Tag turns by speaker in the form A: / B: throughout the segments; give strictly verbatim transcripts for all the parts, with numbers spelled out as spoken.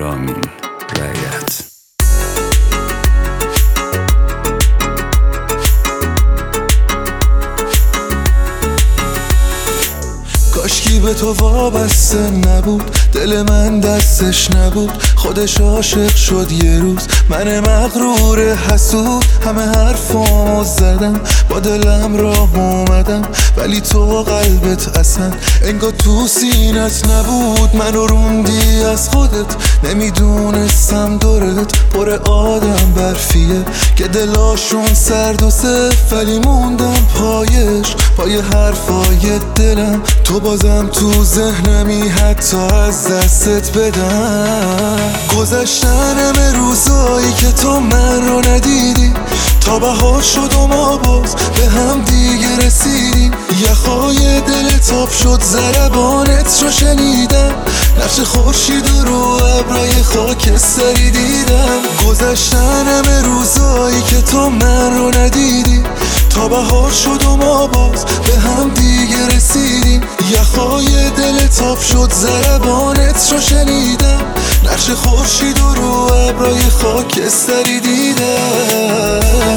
A: رامین رایت.
B: کاشکی به تو وابسته نبود، دل من دستش نبود، خودش عاشق شد یه روز. من مغرور حسود همه حرفامو زدم، با دلم راه اومدم، ولی تو قلبت اصلا انگار تو سینت نبود. منو روندی از خودت، نمیدونستم دورت پر آدم برفیه که دلاشون سرد و صف، ولی موندم پایش پای حرفای دلم. تو بازم تو ذهنمی حتی از دستت بدم. گذشتن همه روزایی که تو من رو ندیدی، تا بهار شد و ما باز به هم دیگه رسیدیم. یخای دل تاب شد ضربانت رو شنیدم، نقش خورشید رو ابرای خاکستری دیدم. گذشتن همه روزایی که تو من رو ندیدی، تا بهار شد و ما باز به هم دیگه رسیدیم. یخای دل تاب شد ضربانت رو شنیدم، نقش خورشید رو ابرای خاکستری دیدم.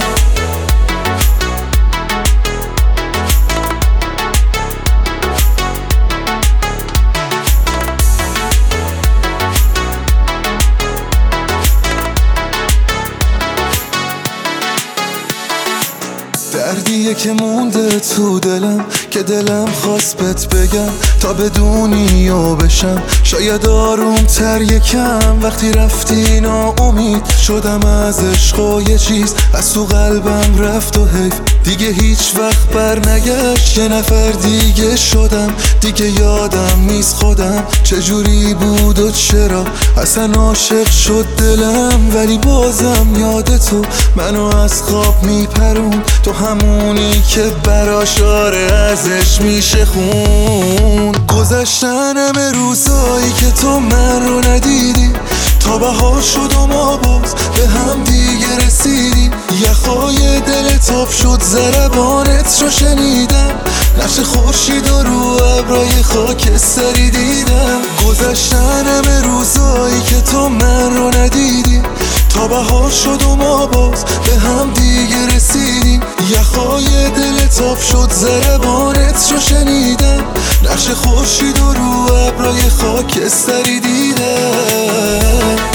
B: دردیه که مونده تو دلم، که دلم خواست بهت بگم تا بدونی و بشم. شاید آروم تر یکم وقتی رفتی ناامید شدم از عشق و یه چیز از تو قلبم رفت و حیف دیگه هیچ وقت بر نگشت. یه نفر دیگه شدم، دیگه یادم نیست خودم چجوری بود و چرا اصلا عاشق شد دلم. ولی بازم یاد تو منو از خواب میپرون، تو همونی که براش آره ازش میشه خون. گذشتن همه روزایی که تو من رو ندیدی، تا بهار شد و ما باز به هم دیگه رسیدیم. یخای دل تاب شد ضربانت رو شنیدم، نقش خورشید رو ابرای خاکستری دیدم. گذشتن همه روزایی که تو من رو ندیدی، تا بهار شد و ما باز به هم دیگه رسیدیم. یخای دل تاب شد ضربانت رو شنیدم، نقش خورشید رو ابرای خاکستری دیدم.